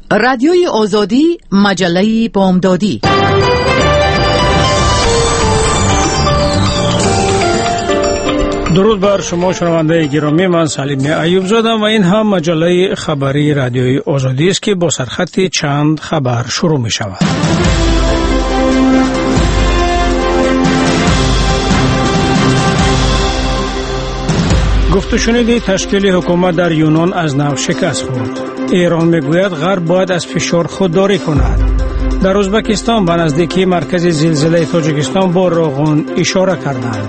رادیوی آزادی، مجله بامدادی. درود بر شما شنونده گرامی، من سلیم ایوب زادم و این هم مجله خبری رادیوی آزادی است که با سرخط چند خبر شروع می شود. گفت و شنید تشکیل حکومت در یونان از نو شکست خورد. ایران میگوید غرب باید از فشار خودداری کند. در ازبکستان به نزدیکی مرکز زلزله تاجیکستان با روغن اشاره کردند.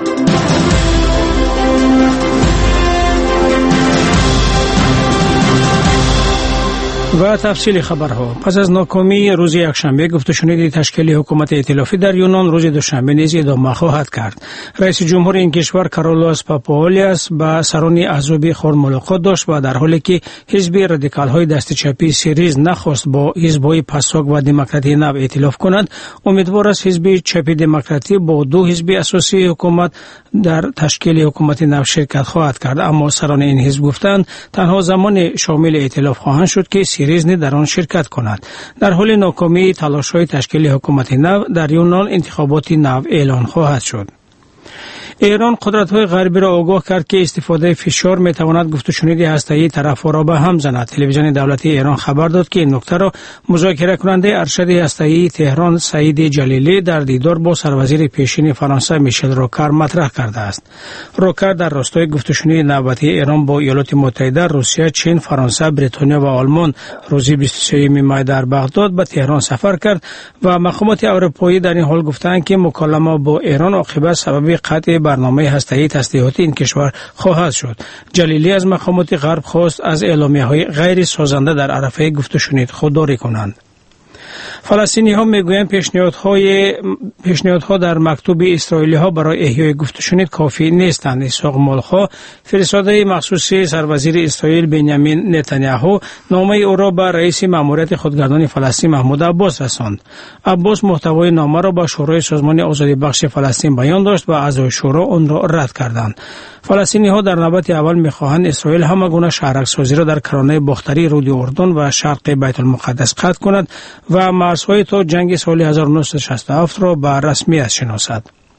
و تفصیل خبرها. پس از ناکامی روز یکشنبه گفت و شنید تشکیل حکومت ائتلافی در یونان روز دوشنبه نیز ادامه خواهد کرد. رئیس جمهور این کشور کارلوس پاپاولیاس با سران احزاب خود ملاقات داشت و در حالی که حزب رادیکال های دست چپی سیریز نخواست با حزب‌های پاساک و دموکراتی نو ائتلاف کند، امیدوار است حزب چپی دموکراتی با دو حزب اساسی حکومت در تشکیل حکومت نو شرکت خواهد کرد. اما سران این حزب گفتند تنها زمان شامل ائتلاف خواهند شد که سیریز در آن شرکت کند. در حال ناکامی تلاش‌های تشکیل حکومت نو در یونان انتخابات نو اعلان خواهد شد. ایران قدرت‌های غربی را آگاه کرد که استفاده فشار می‌تواند گفت و شنید هسته‌ای طرف‌ها را به هم زند. تلویزیون دولتی ایران خبر داد که این نکته را مذاکره کننده ارشد هسته‌ای تهران سعید جلیلی در دیدار با سروزیر پیشین فرانسه میشل روکر مطرح کرده است. روکر در راستای گفت و شنید نوبتی ایران با ایالات متحده، روسیه، چین، فرانسه، بریتانیا و آلمان روز 23 می در بغداد به تهران سفر کرد و مقامات اروپایی در این حال گفتند که مکالمه با ایران عاقبت سبب قطع برنامه هسته‌ای تسلیحاتی این کشور خواهد شد. جلیلی از مقامات غرب خواست از اعلامیه‌های غیر سازنده در عرصه گفت و شنید خودداری کنند. فلسطینی‌ها میگویند پیشنهادها در مکتوب اسرائیلی‌ها برای احیای گفت و شنید کافی نیستند. اسحاق مالخا فرستاده مخصوص سروزیر اسرائیل بنیامین نتانیاهو نامه او را به رئیس مأموریت خودگردان فلسطین محمود عباس رساند. عباس محتوای نامه را به شورای سازمان آزادی بخش فلسطین بیان داشت و اعضای شورا آن را رد کردند. فلسطینی‌ها در نوبت اول می‌خواهند اسرائیل همگونه شهرک‌سازی را در کرانه باختری رود اردن و شرق بیت المقدس قطع کند و مرزهای تا جنگ سال 1967 را به رسمیت شناسد.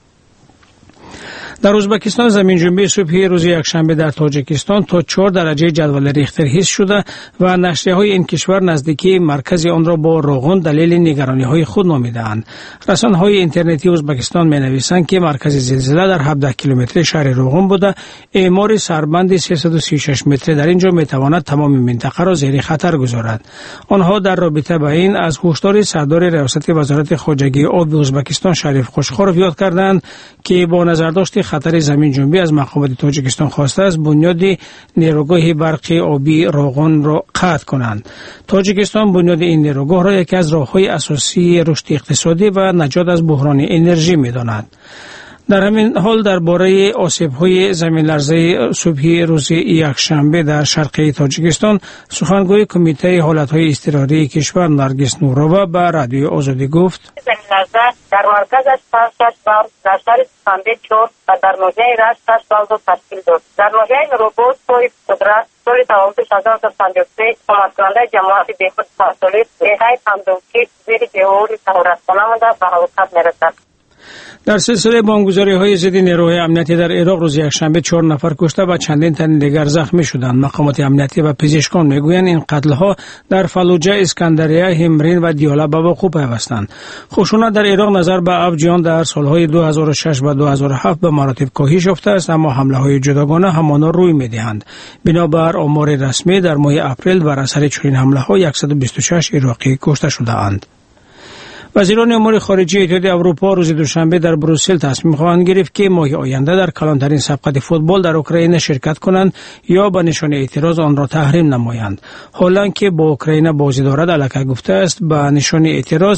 در ازبکستان زمین جنبی صبح روز یکشنبه در تاجیکستان تا 4 درجه جدول ریختر حس شده و نشریه‌های این کشور نزدیکی مرکز آن را با روغن دلیل نگرانی‌های خود نامیده‌اند. رسانه‌های اینترنتی ازبکستان می‌نویسند که مرکز زلزله در 17 کیلومتر شهر روغن بوده. اعمار سربند 336 متری در اینجا می‌تواند تمام منطقه را زیر خطر گذارد. آنها در رابطه با این از هشدار سردار ریاست وزارت خارجه آب ازبکستان شریف خوشخوارov یاد کردند که با نظرداشت خطر زمین جنبی از مقامات تاجیکستان خواسته است بنیاد نیروگاه برقی آبی روغن را قطع کنند. تاجیکستان بنیاد این نیروگاه را یکی از راه‌های اساسی رشد اقتصادی و نجات از بحران انرژی می‌داند. در همین حال درباره آسیب‌های زمین لرزه صبح روز یکشنبه در شرق تاجیکستان سخنگوی کمیته حالت‌های اضطراری کشور نرگس نورова به رادیو آزادی گفت: زمین لرزه در مرکزش 6 بار در شهر سنبه 4 و در ناحیه رشت 6 بار تشکیل داد. در ناحیه روبوت پای قدرت سال تولدش 1953 کمک‌کننده جماعت بهبود فاصله به‌های همدوکی زیر دیوار تهارتخانه مانده به هلاکت می‌رسد. در سلسله بمبگذاری‌های ضد نیروهای امنیتی در عراق روز یکشنبه 4 نفر کشته و چندین تن دیگر زخمی شدند. مقامات امنیتی و پزشکان میگویند این قتل‌ها در فلوجه، اسکندریه، همرین و دیالا به وقوع پیوستند. خشونت در عراق نظر به افزایش آن در سال‌های 2006 و 2007 به مراتب کاهش یافته است، اما حمله‌های جداگانه همانا روی می‌دهند. بنابر آمار رسمی در ماه اپریل بر اثر چنین حمله‌ها 126 عراقی کشته شده‌اند. وزیران امور خارجه اتحادیه اروپا روز دوشنبه در بروسل تصمیم خواهند گرفت که ماه آینده در کلانترین سبقت فوتبال در اوکراین شرکت کنند یا به نشان اعتراض آن را تحریم نمایند. هلند که با اوکراین بازی دارد الکی گفته است به نشان اعتراض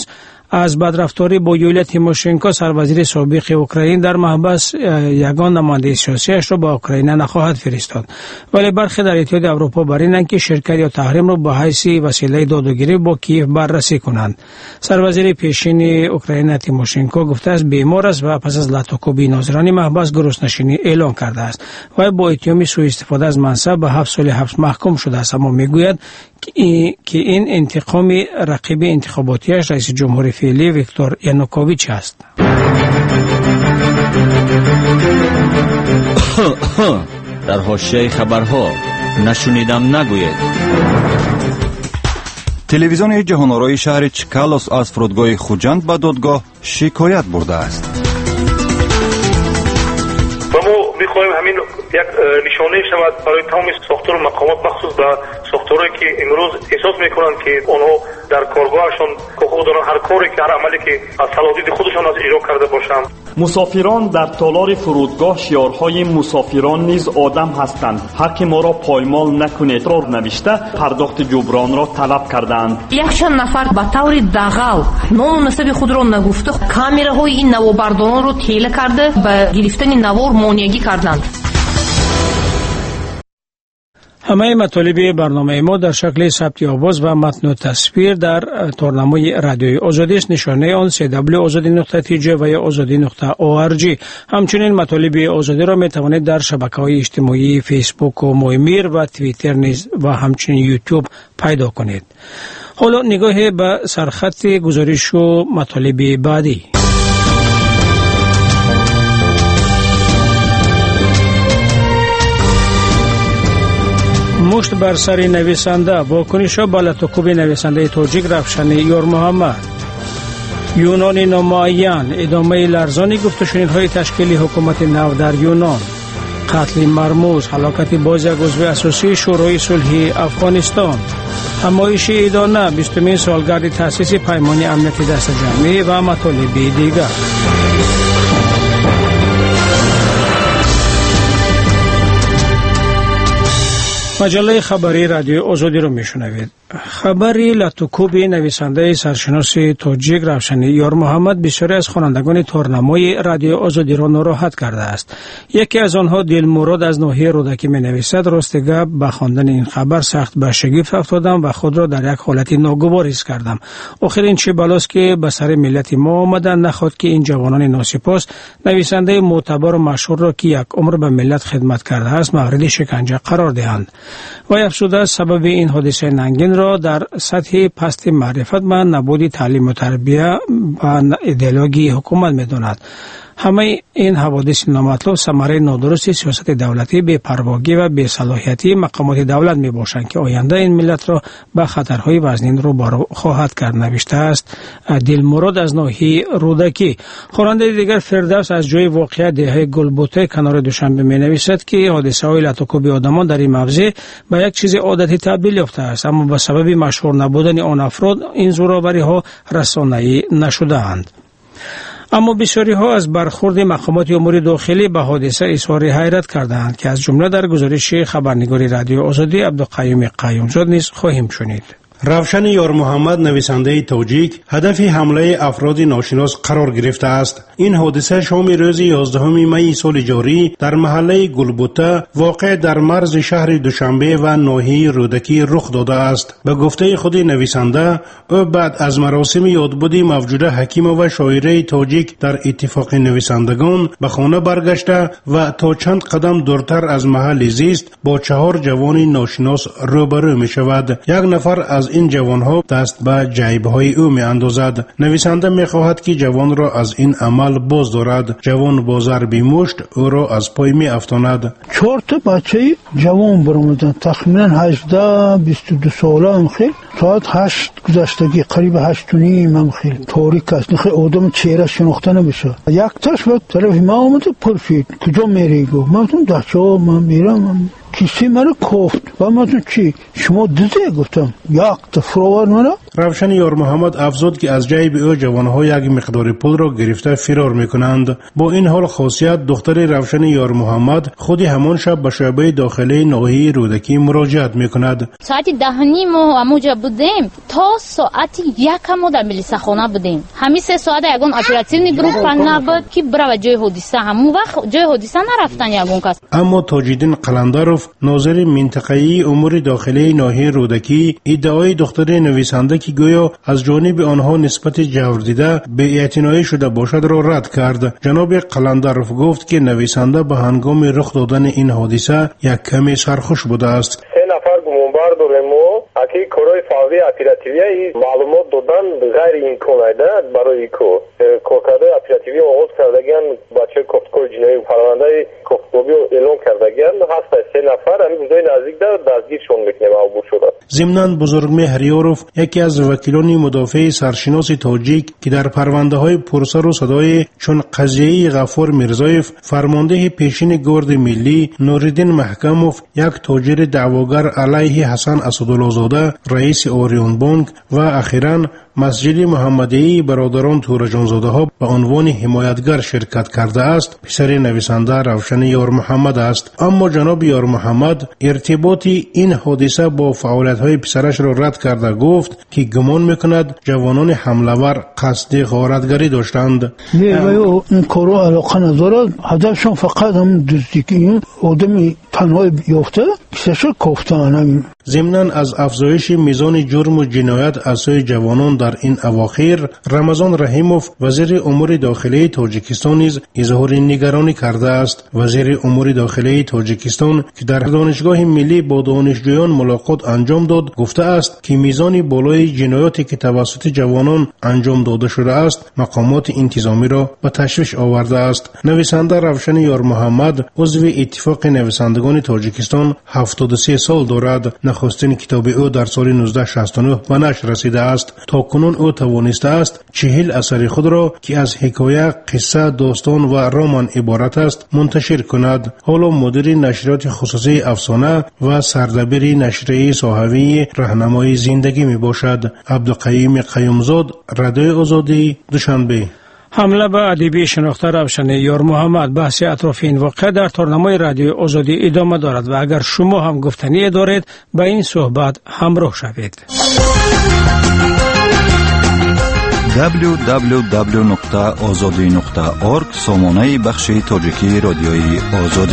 از بدرفتاری با یولیا تیموشنکو سربازیر سابق اوکراین در محبس یگان نماینده سیاسیش را با اوکراین نخواهد فرستاد. ولی برخی در اتحاد اروپا بر اینند که شرکت یا تحریم را با حیث وسیله دادگیری با کیف بررسی کنند. سربازیر پیشین اوکراین تیموشنکو گفته است بیمار است و پس از لاتوکوبی ناظران محبس گرسنشینی اعلان کرده است و با اتهام سوء استفاده از منصب به 7 سال حبس محکوم شده است، اما میگوید که این انتقام رقیب انتخاباتیش رئیس جمهور فعلی ویکتور یانوکوویچ است. در حاشیه خبرها نشنیدم نگوید. تلویزیون جهان‌آرای شهر چکالوس از فرودگاه خوجند به دادگاه شکایت برده است. می‌خواهیم همین یک نشانه شود برای تمام ساختار و مقامات، مخصوص به ساختارهایی که امروز احساس میکنند که آنها در کارگاهشان حقوق دارند، هر کاری که هر عملی که از صلاحیت خودشان از اجرا کرده باشند. مسافران در تالار فرودگاه شعارهای مسافران نیز آدم هستند، حق ما را پایمال نکنید را نوشته پرداخت جبران را طلب کردند. یکشان نفر به طور دغل نام و نسب خود را نگفته کامراهای این نوآوردان را تیله کرده به گرفتن نوار مانعگی کردند. همه مطالب برنامه ما در شکل ثبت آواز و متن و تصویر در تورنمای رادیوی آزادی است. نشانه آن www.azadi.tj و یا azadi.org. همچنین مطالب آزادی را می توانید در شبکه‌های اجتماعی فیسبوک و مویمیر و توییتر نیز و همچنین یوتیوب پیدا کنید. حالا نگاه به سرخط گزارش و مطالب بعدی. مشت بر سر نویسنده، واکنش با لاتوکوبی نویسنده تاجیک روشن یار محمد. یونان نامعین، ادامه لرزانی گفت‌وشنیدهای تشکیل حکومت نو در یونان. قتل مرموز، هلاکت باز یک عضو اساسی شورای صلح افغانستان. همایش ایدانه، 20مین سالگرد تأسیس پیمان امنیت دست جمعی و مطالب دیگر. مجله خبری رادیو آزادی رو میشنوید. خبری لاتوکوبی نویسنده سرشناس تاجیک روشن یار محمد بسیاری از خوانندگان تورنمای رادیو آزادی را ناراحت کرده است. یکی از آنها دلمراد از ناحیه رودکی می نویسد: راست گپ به خواندن این خبر سخت به شگفت افتادم و خود را در یک حالت ناگوار حس کردم. آخر این چه بلاست که به سر ملت ما آمدن، نخواد که این جوانان ناسپاس نویسنده معتبر و مشهور را که یک عمر به ملت خدمت کرده است مورد شکنجه قرار دهند. و افسوده سبب این حادثه ننگین را در سطح پست معرفت و نبود تعلیم و تربیت و ایدئولوژی حکومت می‌داند. همه این حوادث نامطلوب ثمره نادرست سیاست دولتی، بی‌پرواگی و بی‌صلاحیتی مقامات دولت میباشند که آینده این ملت را به خطرهای وزنین روبرو خواهد کرد، نوشته است دلمراد از ناحیه رودکی. خواننده دیگر فردوس از جای واقعه دهه گلبوته کنار دوشنبه می‌نویسد که حادثه‌های لاتوکوبی آدمان در این موضع به یک چیز عادتی تبدیل یافته است، اما به سبب مشهور نبودن آن افراد این زورآوری‌ها رسانه‌ای نشده‌اند. اما بسیاری ها از برخورد مقامات امور داخلی به حادثه اظهار حیرت کردند که از جمله در گزارش خبرنگار رادیو آزادی عبدالقیوم قیومزاد نیز خواهیم شنید. روشن یار محمد نویسنده تاجیک هدف حمله افراد ناشناس قرار گرفته است. این حادثه شام روز 11 می سال جاری در محله گلبوته واقع در مرز شهر دوشنبه و ناحیه رودکی رخ داده است. به گفته خود نویسنده، او بعد از مراسم یادبود موجوده حکیم و شاعره تاجیک در اتفاق نویسندگان به خانه برگشته و تا چند قدم دورتر از محل زیست با 4 جوان ناشناس روبرو می شود. یک نفر از این جوانها دست به جیب‌های او می‌اندازد. نویسنده می‌خواهد که جوان را از این عمل باز دارد. جوان با ضربی مشت او را از پای می‌افتاند. 4 تا بچه جوان برآمدند، تقریباً 18-22 ساله هم خیلی ساعت 8 گذشتگی قریب 8:30 هم خیلی تاریک است، خیلی آدم چهره شناخته نمیشه. یک تاش به طرف ما اومد پرسید کجا میری؟ گفت من دچا من میرم. کسی مرا کوفت و من چی شما دیده؟ گفتم یک تفراور مرا. روشن یار محمد افزود که از جیب او جوانها یک مقدار پول را گرفته فرار میکنند. با این حال خاصیت دختر روشن یار محمد خودی همان شب به شعبه داخلی ناحیه رودکی مراجعت میکند. ساعت 10:30 ما همونجا بودیم تا تا ساعت 1 ما در ملیساخانه بودیم. همین 3 ساعت یگان اپراتیونی گروه نبود که برای جای حادثه همون وقت جای حادثه نرفتن یگان کس. اما تاج‌الدین قلندروف ناظر منطقه‌ای امور داخلی ناحیه رودکی ادعای دختر نویسنده که گویا از جانب آنها نسبت جور دیده به اعتنایی شده باشد را رد کرد. جناب قلندروف گفت که نویسنده به هنگام رخ دادن این حادثه یک کمی سرخوش بوده است. 3 نفر گمانبار داریم ما اکی کارهای فوری اپراتیوی معلومات دادن غیر امکان است برای کارکرده اپراتیوی آغاز کردگان بچه کفتگاه جنایی و پرونده کفتگاهی اعلام کردگان هست 3 نفر همین روزای نزدیک دستگیرشون میکنیم عبور شده. ضمناً بزرگمهر یاروف یکی از وکیلان مدافع سرشناس تاجیک که در پرونده های پرسر و صدای چون قضیه غفور میرزایف، فرمانده پیشین گارد ملی نوردین محکموف، یک تاجر دعواگر علیه حسن اسدالله زاده رئیس اوریون بانک و اخیراً مسجد محمدی برادران تورجانزاده ها به عنوان حمایتگر شرکت کرده است. پسر نویسنده روشن یار محمد است. اما جناب یار محمد ارتباطی این حادثه با فعالیت های پسرش را رد کرده گفت که گمان میکند جوانان حمله‌ور قصد غارتگری داشتند. نه این کارو علاقه ندارد. هدفشون فقط هم دزدی آدم تنها یافته کسشو کفتن. ضمناً از افزایش میزان جرم و جنایت از سوی جوانان در این اواخر رمضان رحیموف وزیر امور داخلی تاجیکستان نیز اظهار نگرانی کرده است. وزیر امور داخلی تاجیکستان که در دانشگاه ملی با دانشجویان ملاقات انجام داد گفته است که میزان بالای جنایاتی که توسط جوانان انجام داده شده است مقامات انتظامی را به تشویش آورده است. نویسنده روشن یار محمد عضو اتفاق نویسندگان تاجیکستان 73 سال دارد. نخستین کتاب او در سال 1969 به نشر رسیده است. تا کنون او توانسته است 40 اثر خود را که از حکایه، قصه، داستان و رمان عبارت است منتشر کند. حالا مدیر نشریات خصوصی افسانه و سردبیر نشریه صحوی راهنمای زندگی می باشد. عبدالقیوم قیومزاد، رادیو آزادی، دوشنبه. حمله به ادیبی شناخته روشن یار محمد. بحث اطراف این واقعه در تارنمای رادیو آزادی ادامه دارد و اگر شما هم گفتنی دارید به این صحبت همراه شوید. www.azadi.org سامانه بخش تاجیکی رادیوی آزادی.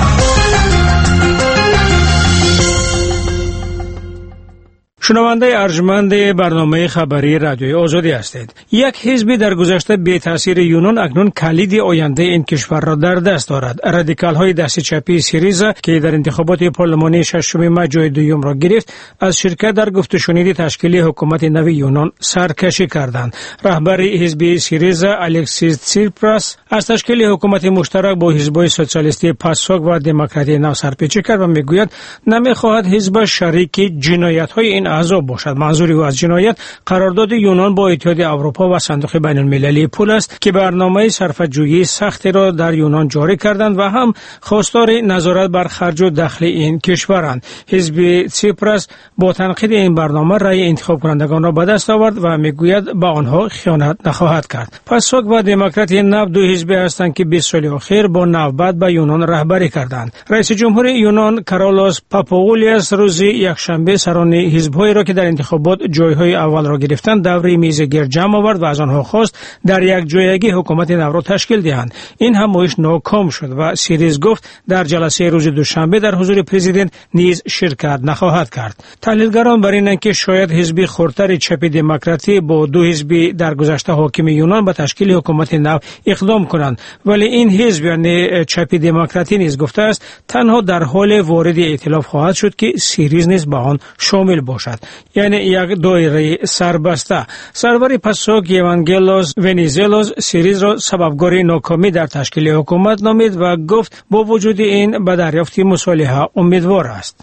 شنونده ارجمند برنامه خبری رادیوی آزادی هستید. یک حزبی در گذشته بی تاثیر یونان اکنون کلید آینده این کشور را در دست دارد. رادیکال های دست چپی سیریزا که در انتخابات پارلمانی 6 مه جای دوم را گرفت از شرکت در گفت و شنید تشکیل حکومت نو یونان سرکشی کردند. رهبر حزب سیریزا الکسیس تسیپراس از تشکیل حکومت مشترک با حزب‌های سوسیالیستی پاسوک و دموکراتی نو سرپیچی کرد و میگوید نمیخواهد حزب شریک جنایت‌های این اعضا باشد. منظور او از جنایت قرارداد یونان با اتحاد اروپا و صندوق بین‌المللی پول است که برنامه صرفه‌جویی سختی را در یونان جاری کردند و هم خواستار نظارت بر خرج و دخل این کشورند. حزب تسیپراس با تنقید این برنامه رأی انتخاب کنندگان را به دست آورد و میگوید به آنها خیانت نخواهد کرد. پاسوک و دموکراتی نو دو حزبی هستند که 20 سال اخیر با نوبت به یونان رهبری کردند. رئیس جمهور یونان کارلوس پاپاولیاس روز یکشنبه سران حزب‌های را که در انتخابات جایهای اول را گرفتند دوری میز گرد جمع آورد و از آنها خواست در یک جایگی حکومت نو را تشکیل دهند. این همایش ناکام شد و سیریز گفت در جلسه روز دوشنبه در حضور پرزیدنت نیز شرکت نخواهد کرد. تحلیلگران بر اینند که شاید حزب خردتر چپ دموکراتی با دو حزب در گذشته حاکم یونان به تشکیل حکومت نو اقدام کنند، ولی این حزب یعنی چپ دموکراتی نیز گفته است تنها در حال وارد ائتلاف خواهد شد که سیریز نیز به آن شامل باشد، یعنی یک دایره سربسته. سرور پاسوک ایوانگلوس ونیزلوس سیریز را سببگار ناکامی در تشکیل حکومت نامید و گفت با وجود این به دریافت مصالحه امیدوار است.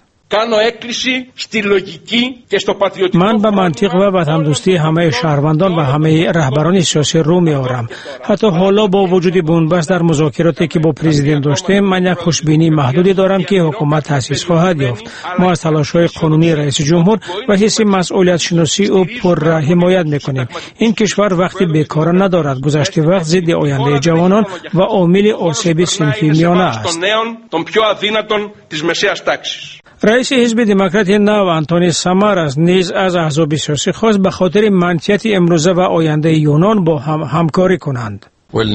من به منطق و وطندوستی همه شهروندان و همه رهبران سیاسی رو می‌آورم. حتی حالا با وجود بنبست در مذاکراتی که با پرزیدنت داشتیم من یک خوشبینی محدودی دارم که حکومت تأسیس خواهد یافت. ما از تلاش‌های قانونی رئیس جمهور و حس مسئولیت شناسی او پر حمایت می‌کنیم. این کشور وقتی بیکار ندارد. گذشته وقت ضد آینده جوانان و عامل آسیب صنفی میانه است. رئیس حزب دموکرات نو آنتونی ساماراس نیز از احزاب سیاسی خواست به خاطر منفیت امروزه و آینده یونان با هم همکاری کنند.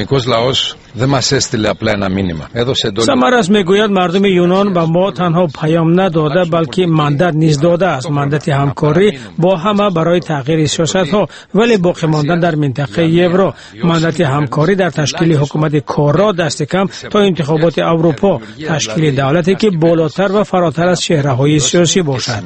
ساماراس میگوید مردم یونان به ما تنها پیام نداده بلکه مندت نیز داده است، مندت همکاری با همه برای تغییر سیاست ها ولی باقی ماندن در منطقه یورو، مندت همکاری در تشکیل حکومت کارا دست کم تا انتخابات اروپا، تشکیل دولتی که بالاتر و فراتر از چهره‌های سیاسی باشد.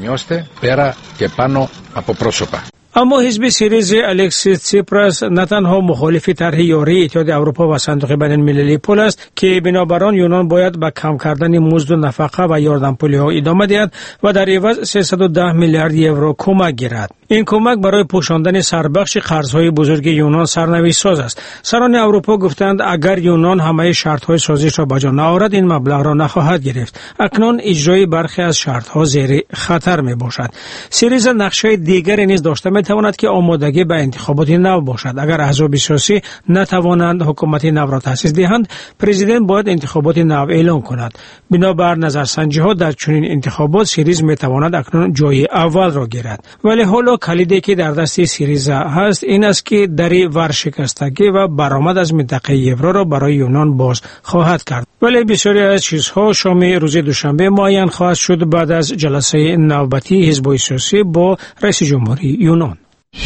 اما حزب سیریزا الکسیس تسیپراس نه تنها مخالف طرح یاری اتحاد اروپا و صندوق بین المللی پول است که بنابر آن یونان باید به کم کردن مزد و نفقه و یاردمپولی‌ها ادامه دهد و در عوض 310 میلیارد یورو کمک گیرد. این کمک برای پوشاندن سربخش قرض‌های بزرگ یونان سرنوشت ساز است. سران اروپا گفتند اگر یونان همه شرط‌های سازش را بجا نآورد این مبلغ را نخواهد گرفت. اکنون اجرای برخی از شرط‌ها زیر خطر میباشد. سیریزا نقشه دیگری نیز داشته میتواند که آمادگی به انتخابات نو باشد. اگر احزاب سیاسی نتوانند حکومت نو را تأسیس دهند، پرزیدنت باید انتخابات نو اعلام کند. بنابر نظرسنجی‌ها در چنین انتخابات سیریزا میتواند اکنون جای اول را گیرد. ولی حالا کلیدی که در دست سیریزا هست این است که دری ورشکستگی و برآمد از منطقه یورو را برای یونان باز خواهد کرد. ولی بسیاری از چیزها شام روز دوشنبه معین خواهد شد بعد از جلسه نوبتی حزب سیاسی با رئیس جمهوری یونان.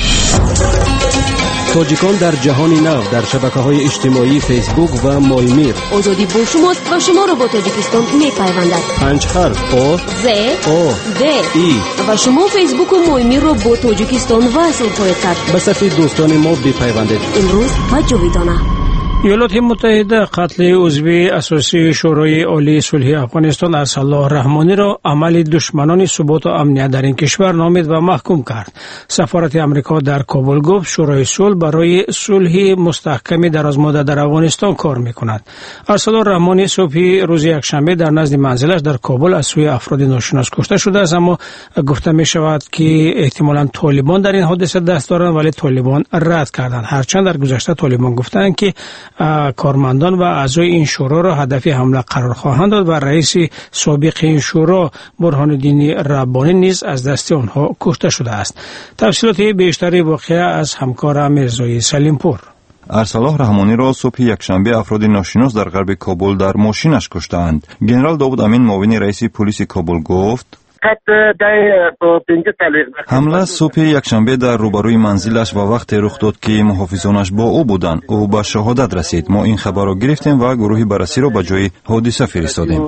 تاجیکان در جهان نو در شبکه‌های اجتماعی فیسبوک و مایمیر. آزادی با شماست و شما را با تاجیکستان می‌پیوندد. 5 حرف آ ز آ د ای و شما فیسبوک و مایمیر را با تاجیکستان وصل خواهید کرد. به صفحه دوستان ما بپیوندید. امروز و جاویدانه. ایالات متحده قتل عضو اساسی شورای عالی صلح افغانستان ارسلان رحمانی را عمل دشمنان ثبات و امنیت در این کشور نامید و محکوم کرد. سفارت امریکا در کابل گفت شورای صلح برای صلح مستحکم درازمدت در افغانستان کار می‌کند. ارسلان رحمانی صبح روز یکشنبه در نزد منزلش در کابل از سوی افراد ناشناس کشته شده است، اما گفته می‌شود که احتمالاً طالبان در این حادثه دست دارند ولی طالبان رد کردند. هرچند در گذشته طالبان گفتند که کارمندان و اعضای این شورا را هدف حمله قرار خواهند داد و رئیس سابق این شورا برهان الدین ربانی نیز از دست آنها کشته شده است. تفصیلات بیشتری واقعه از همکارم مرزای سلیمپور. ارسلان رحمانی را صبح یکشنبه افراد ناشناس در غرب کابل در ماشینش کشتند. جنرال داوود امین معاون رئیس پلیس کابل گفت حمله صبح یکشنبه در روبروی منزلش و وقت رخ داد که محافظانش با او بودند. او به شهادت رسید. ما این خبر را گرفتیم و گروه بررسی را به جای حادثه فرستادیم.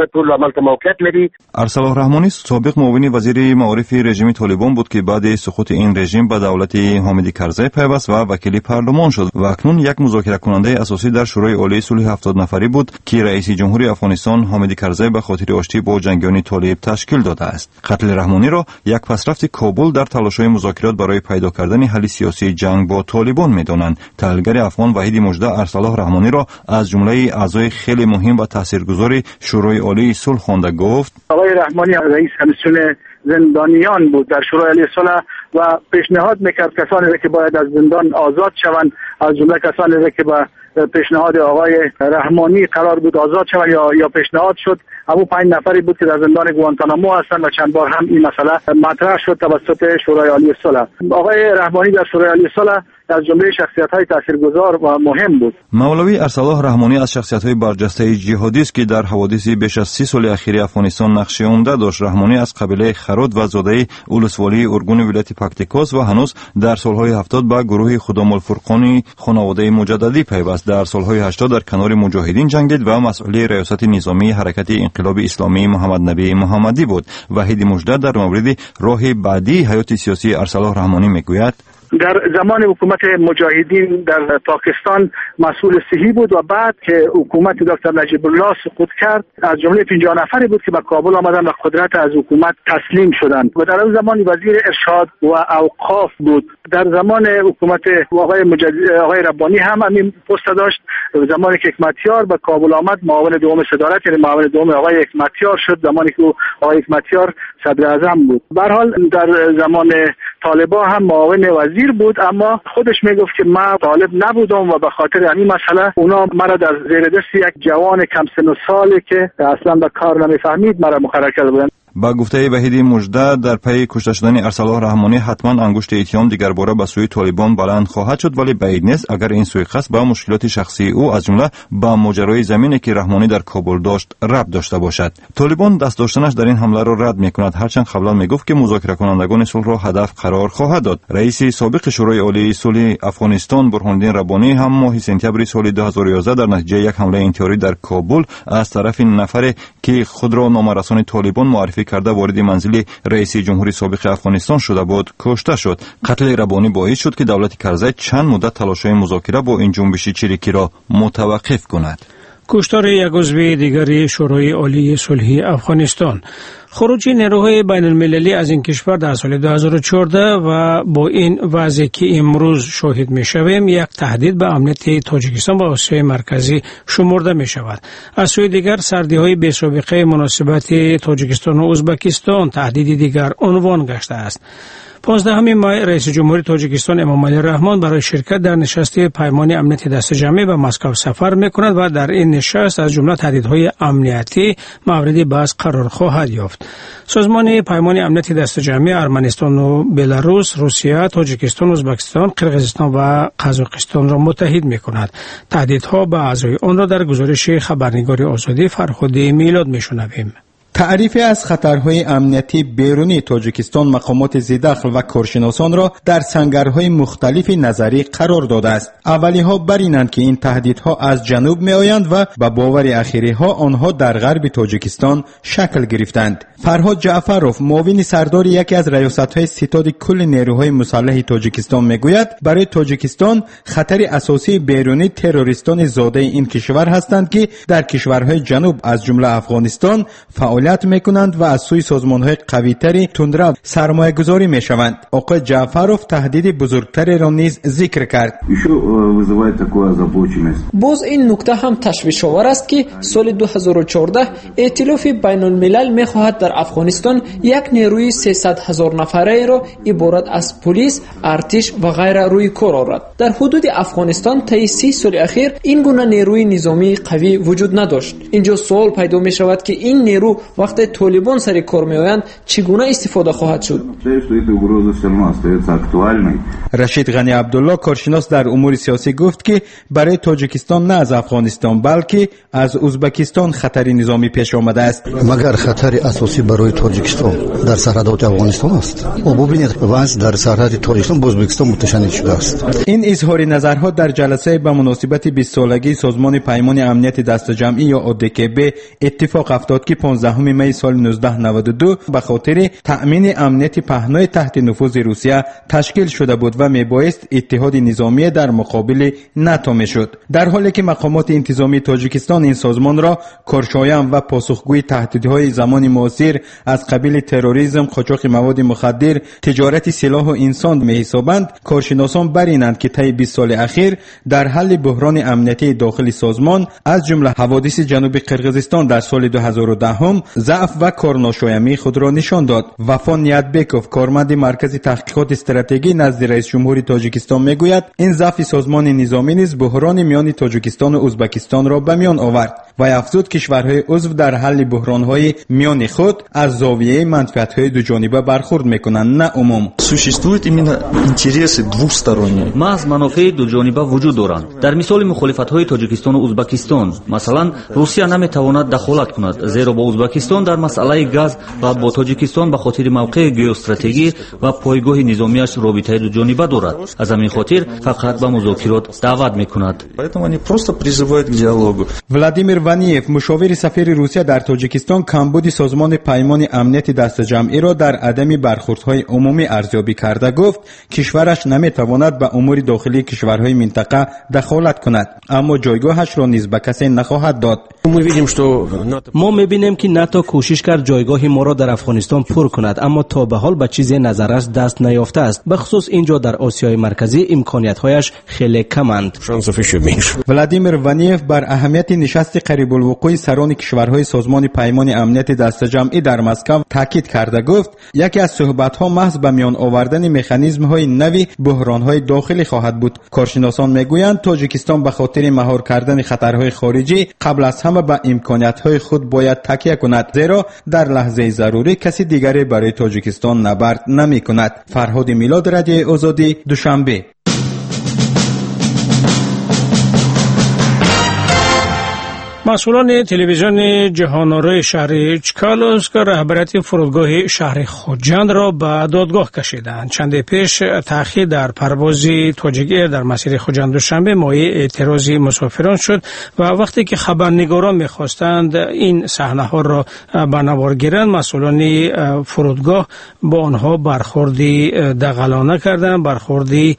ارسلان رحمانی سابق معاون وزیر معارف رژیم طالبان بود که بعد سقوط این رژیم به دولت حامد کرزی پیوست و وکیل پارلمان شد و اکنون یک مذاکره کننده اساسی در شورای عالی صلح 70 نفری بود که رئیس جمهوری افغانستان حامد کرزی به خاطر آشتی با جنگیان طالب تشکیل داد است. قتل رحمانی را یک پسرفت کابل در تلاش‌های مذاکرات برای پیدا کردن حل سیاسی جنگ با طالبان می‌دانند. تحلیلگر افغان وحید مژده ارسلان رحمانی را از جمله اعضای خیلی مهم و تاثیرگذار شورای عالی صلح خوانده گفت آقای رحمانی رئیس کمیسیون زندانیان بود در شورای عالی صلح و پیشنهاد می‌کرد کسانی که باید از زندان آزاد شوند، از جمله کسانی که با پیشنهاد آقای رحمانی قرار بود آزاد شوند یا پیشنهاد شد، همون 5 نفری بود که در زندان گوانتانامو هستند و چند بار هم این مسئله مطرح شد توسط شورای عالی صلح. آقای رحمانی در شورای عالی صلح از جمله شخصیت‌های تاثیرگذار و مهم بود. مولوی ارسلان رحمانی از شخصیت‌های برجسته جهادی است که در حوادث بیش از 30 سال اخیر افغانستان نقش عمده داشت. رحمانی از قبیله خرود و زاده ولسوالی ارگون ولایت پکتیکاس و هنوز در سال‌های 70 به گروه خدام الفرقان خانواده مجددی پیوست. در سال‌های 80 در کنار مجاهدین جنگید و مسئول ریاست نظامی حرکت انقلاب اسلامی محمد نبی محمدی بود. وحید مژده در مورد راه بعدی حیات سیاسی ارسلان رحمانی میگوید در زمان حکومت مجاهدین در پاکستان مسئول صحی بود و بعد که حکومت دکتر نجیب الله سقوط کرد از جمله 50 نفری بود که به کابل آمدن و قدرت از حکومت تسلیم شدند و در اون زمان وزیر ارشاد و اوقاف بود. در زمان حکومت آقای ربانی هم همین پست داشت. زمانی که حکمتیار به کابل آمد معاون دوم صدارت یعنی معاون دوم آقای حکمتیار شد، زمانی که آقای حکمتیار صدر اعظم بود. به هر حال در زمان طالبا هم معاون وزیر بود، اما خودش میگفت که من طالب نبودم و به خاطر همین مسئله اونا مرا در زیر دست یک جوان کم سن و سالی که اصلا به کار نمیفهمید مرا مقرر کرده بودند. با گفته وحید مژده در پی کشته شدن ارسلان رحمانی حتما انگشت اتهام دیگر باره به سوی طالبان بلند خواهد شد، ولی بعید نیست اگر این سوی قصد با مشکلات شخصی او از جمله با ماجرای زمینی که رحمانی در کابل داشت ربط داشته باشد. طالبان دست داشتنش در این حمله را رد میکند، هرچند قبلا میگفت که مذاکره کنندگان صلح را هدف قرار خواهد داد. رئیس سابق شورای عالی صلح افغانستان برهانالدین ربانی هم ماه سپتامبر سال 2011 در نتیجه یک حمله انتحاری در کابل از طرف نفری که خود را نامرسان طالبان معرفی کرده وارد منزل رئیس جمهوری سابق افغانستان شده بود کشته شد. قتل ربانی باعث شد که دولت کرزی چند مدت تلاش‌های مذاکره با این جنبش چریکی را متوقف کند. کشتار یک عضو دیگری شورای عالی صلح افغانستان. خروج نیروهای بین المللی از این کشور در سال 2014 و با این وضعی که امروز شاهد می شویم یک تهدید به امنیت تاجیکستان و آسیای مرکزی شمرده می شود. از سوی دیگر سردی های بی سابقه مناسبت تاجیکستان و ازبکستان تهدیدی دیگر عنوان گشته است. 15 مای رئیس جمهوری تاجیکستان امامعلی رحمان برای شرکت در نشست پیمان امنیتی دست جمعی به مسکو سفر می‌کند و در این نشست از جمله تهدیدهای امنیتی مورد بحث قرار خواهد یافت. سازمان پیمان امنیتی دست جمعی ارمنستان و بلاروس، روسیه، تاجیکستان، ازبکستان، قرقیزستان و قزاقستان را متحد می‌کند. تهدیدها به اعضای آن را در گزارش خبرنگار آزادی فرخوده میلاد می‌شنویم. تعریف از خطرهای امنیتی بیرونی تاجیکستان مقامات ذی‌دخل و کارشناسان را در سنگرهای مختلف نظری قرار داده است. اولی‌ها بر اینند که این تهدیدها از جنوب می‌آیند و به باور اخیری‌ها آنها در غرب تاجیکستان شکل گرفتند. فرهاد جعفروف، معاون سردار یکی از ریاست‌های ستاد کل نیروهای مسلح تاجیکستان می‌گوید برای تاجیکستان خطر اساسی بیرونی تروریستان زاده این کشور هستند که در کشورهای جنوب از جمله افغانستان فعالیت میکنند و از سوی سازمانهای قوی‌تری تندرو سرمایه گذاری میشوند. آقای جعفروف تهدید بزرگتری را نیز ذکر کرد. باز این نکته هم تشویش‌آور است که سال 2014 ائتلاف بین الملل میخواهد در افغانستان یک نیروی 300,000 نفره را عبارت از پلیس، ارتش و غیره روی کار آورد. در حدود افغانستان طی 30 سال اخیر این گونه نیروی نظامی قوی وجود نداشت. اینجا سوال پیدا می شود که این نیرو وقتی طالبان سر کار میآیند چگونه استفاده خواهد شد؟ رشید غنی عبدالله کارشناس در امور سیاسی گفت که برای تاجیکستان نه از افغانستان بلکه از ازبکستان خطر نظامی پیش آمده است. مگر خطر اساسی برای تاجیکستان در سرحدات افغانستان است. او ببینید وضع در سرحد تاجیکستان با ازبکستان متشنج شده است. این اظهار نظرها در جلسه به مناسبت 20 سالگی سازمان پیمان امنیت دست جمعی یا ODKB اتفاق افتاد که 15 می سال 1992 به خاطر تأمین امنیت پهنای تحت نفوذ روسیه تشکیل شده بود و میبایست اتحاد نظامی در مقابل ناتو میشد. در حالی که مقامات انتظامی تاجیکستان این سازمان را کارشایان و پاسخگوی تهدیدهای زمان معاصر از قبیل تروریسم، قاچاق مواد مخدر، تجارت سلاح و انسان میحسابند، کارشناسان بر اینند که طی 20 سال اخیر در حل بحران امنیتی داخل سازمان از جمله حوادث جنوب قرقیزستان در سال 2010 ضعف و کارناشایمی خود را نشان داد. وفا نیتبکوف، کارمند مرکز تحقیقات استراتژی نزد رئیس جمهوری تاجیکستان میگوید این ضعف سازمان نظامی نیز بحران میان تاجیکستان و ازبکستان را به میان آورد و افزود کشورهای عضو در حل بحرانهای میان خود از زاویه منفعت‌های دو جانبه برخورد میکنند نه عموم. Существуют именно интересы двусторонние. محض منافع دو جانبه وجود دارند. در مثال مخالفت‌های تاجیکستان و ازبکستان مثلا روسیه نمیتواند دخالت کند زیرا با ازبکستان در مسئله گاز و با تاجیکستان به خاطر موقع گئواستراتژی و پایگاه نظامیش رابطه دو جانبه دارد. از همین خاطر فقط به مذاکرات دعوت میکند. Поэтому они просто призывают к диалогу. ولادیمیر ونیف، مشاور سفیر روسیه در تاجیکستان، کمبود سازمان پیمان امنیت دست جمعی را در عدم برخوردهای عمومی ارزیابی کرده گفت کشورش نمیتواند به امور داخلی کشورهای منطقه دخالت کند اما جایگاهش را نیز به کسی نخواهد داد. ما میبینیم که ناتو کوشش کرد جایگاه ما را در افغانستان پر کند اما تا به حال به چیزی نظرش دست نیافته است. به خصوص اینجا در آسیای مرکزی امکانیت‌هایش خیلی کمند. ولادیمیر ونیف بر اهمیت نشست قریب الوقوع سران کشورهای سازمان پیمان امنیت دست جمعی در مسکو تاکید کرده گفت یکی از صحبت‌ها محض به میان آوردن مکانیزم‌های نوی بحران‌های داخلی خواهد بود. کارشناسان میگویند تاجیکستان به خاطر مهار کردن خطرهای خارجی قبل از همه به امکانیت‌های خود باید تکیه کند. کند، زیرا در لحظه ضروری کسی دیگری برای تاجیکستان نبرد نمی کند. فرهاد میلاد، رادیوی آزادی، دوشنبه. مسئولان تلویزیون جهان‌آرای شهر چکالوس که رهبریت فرودگاه شهر خوجند را به دادگاه کشیدند. چند پیش تأخیر در پرواز تاجیک ایر در مسیر خوجند دوشنبه مایه اعتراض مسافران شد و وقتی که خبرنگاران می‌خواستند این صحنه‌ها را به نوار گیرند، مسئولان فرودگاه با آنها برخوردی دغلانه کردند، برخوردی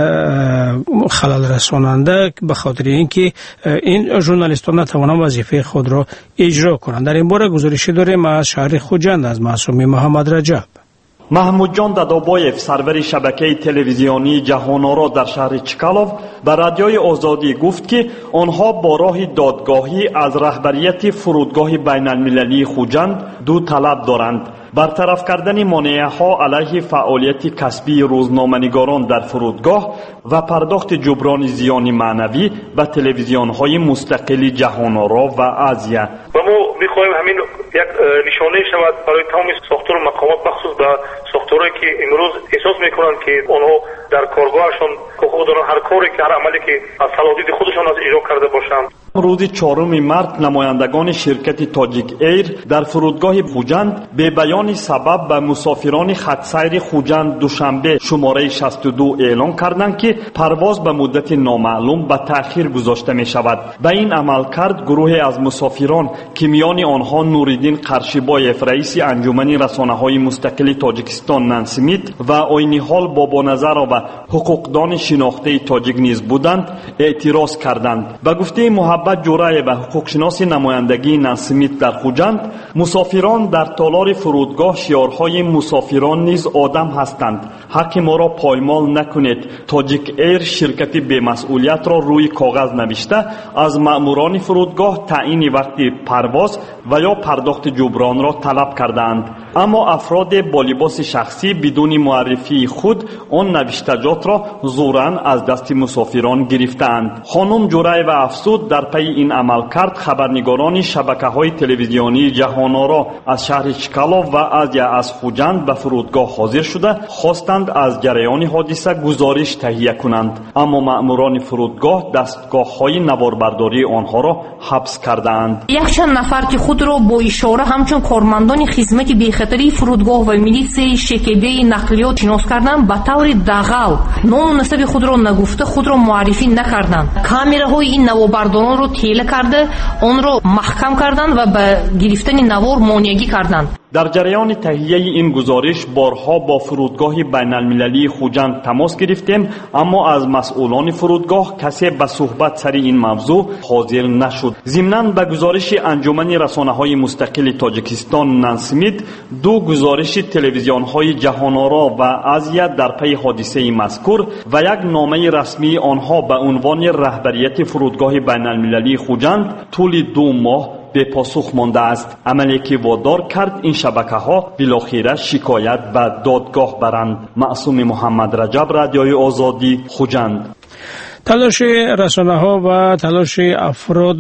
خلل رساننده، به خاطر اینکه این ژورنالیستان نتوانند وظیفه خود را اجرا کنند. در این باره گزارشی داریم از شهر خوجند از معصومی محمد رجب. محمود جان دادابایف، سرور شبکه تلویزیونی جهان‌آرا در شهر چکالوف، به رادیوی آزادی گفت که آنها با راه دادگاهی از رهبریت فرودگاه بین‌المللی خوجند دو طلب دارند: برطرف کردن مانعه‌ها علیه فعالیت کسبی روزنامه‌نگاران در فرودگاه و پرداخت جبران زیان معنوی به تلویزیون‌های مستقل جهان‌آرا و آسیا. و ما می‌خواهیم همین یک نشانه شود برای تمام ساختار و مقامات، مخصوص به ساختارهایی که امروز احساس می‌کنند که آنها در کارگاهشان حقوق دارند، هر کاری که هر عملی که از صلاحیت خودشان از اجرا کرده باشند. روز 4 مارس نمایندگان شرکت تاجیک ایر در فرودگاه خوجند به بیان سبب به مسافران خطسیر خوجند دوشنبه شماره 62 اعلان کردند که پرواز به مدت نامعلوم به تأخیر گذاشته می شود. به این عمل کرد گروهی از مسافران که میان آنها نوریدین قرشیبایف، رئیس انجمن رسانه‌های مستقل تاجیکستان نانسیمیت و آینی حال بابانظر و حقوقدان شناخته تاجیک نیز بودند، اعتراض کردند. به گفته محبت جورای به حقوقشناس نمایندگی نانسیمیت در خوجند، مسافران در تالار فرودگاه شعارهای مسافران نیز آدم هستند، حق ما را پایمال نکنید. تاجیک ایر شرکت بی‌مسئولیت را روی کاغذ نوشته از مأموران فرودگاه تعیین وقت پرواز و یا پرداخت جبران را طلب کردند، اما افراد با لباس شخصی بدون معرفی خود آن نوشتجات را زوراً از دست مسافران گرفتند. خانم جورای و افسود در پی این عمل کرد خبرنگاران شبکه‌های تلویزیونی جهان‌آرا از شهر چکالوف و از خوجند به فرودگاه حاضر شده خواستند از جریان حادثه گزارش تهیه کنند، اما مأموران فرودگاه دستگاه‌های نواربرداری آنها را حبس کردند. یک چند نفر که خود را با اشاره همچون کارمندان خدمت بی‌خطری فرودگاه و میلیسه شکیبه نقلیات شناس کردند، به طور دغل نام و نسب خود را نگفته خود را معرفی نکردند. کامراهای این نواربرداران را تیله کرده آن را محکم کردند و به گرفتن نوار مانعگی کردند. در جریان تهیه این گزارش بارها با فرودگاه بین‌المللی خوجند تماس گرفتیم، اما از مسئولان فرودگاه کسی به صحبت سر این موضوع حاضر نشد. ضمناً به گزارش انجمن رسانه‌های مستقل تاجیکستان نانسیمیت، دو گزارش تلویزیون‌های جهان‌آرا و آسیا در پی حادثه مذکور و یک نامه رسمی آنها به عنوان رهبریت فرودگاه بین‌المللی خوجند طول 2 ماه به پاسخ مانده است، عملی که وادار کرد این شبکه‌ها بالاخره شکایت به دادگاه برند. معصوم محمد رجب، رادیوی آزادی، خوجند. تلاش رسانه‌ها و تلاش افراد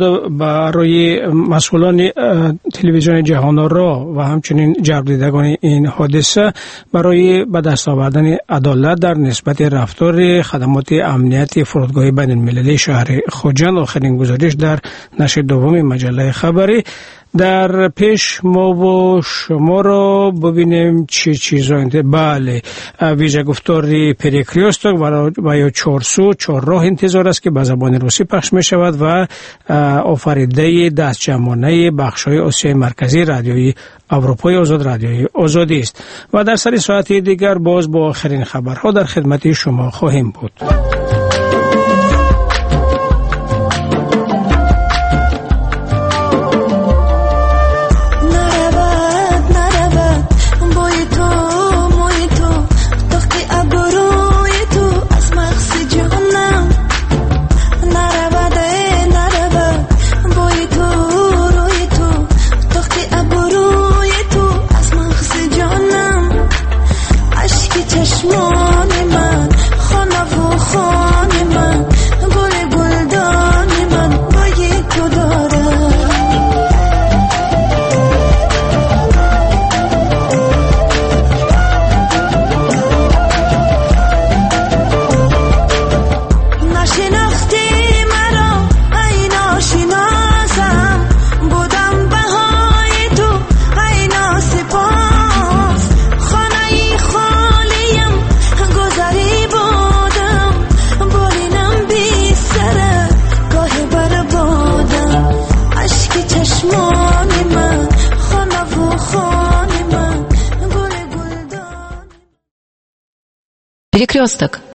برای مسئولان تلویزیون جهان‌آرا و همچنین جلب دیدگان این حادثه برای به دست آوردن عدالت در نسبت رفتار خدمات امنیت فرودگاه بین‌المللی شهر خوجند آخرین گزارش در نشر دوم مجله خبری. در پیش ما و شما را ببینیم چه چیزایی. بله، ویژه گفتاری پریکریوستوک و یا 4 راه انتظار است که به زبان روسی پخش می شود و آفریده دست جمعانه بخش‌های آسیای مرکزی رادیوی اروپای آزاد، رادیوی آزادی است و در سری ساعت دیگر باز با آخرین خبرها در خدمت شما خواهیم بود. «Перекресток».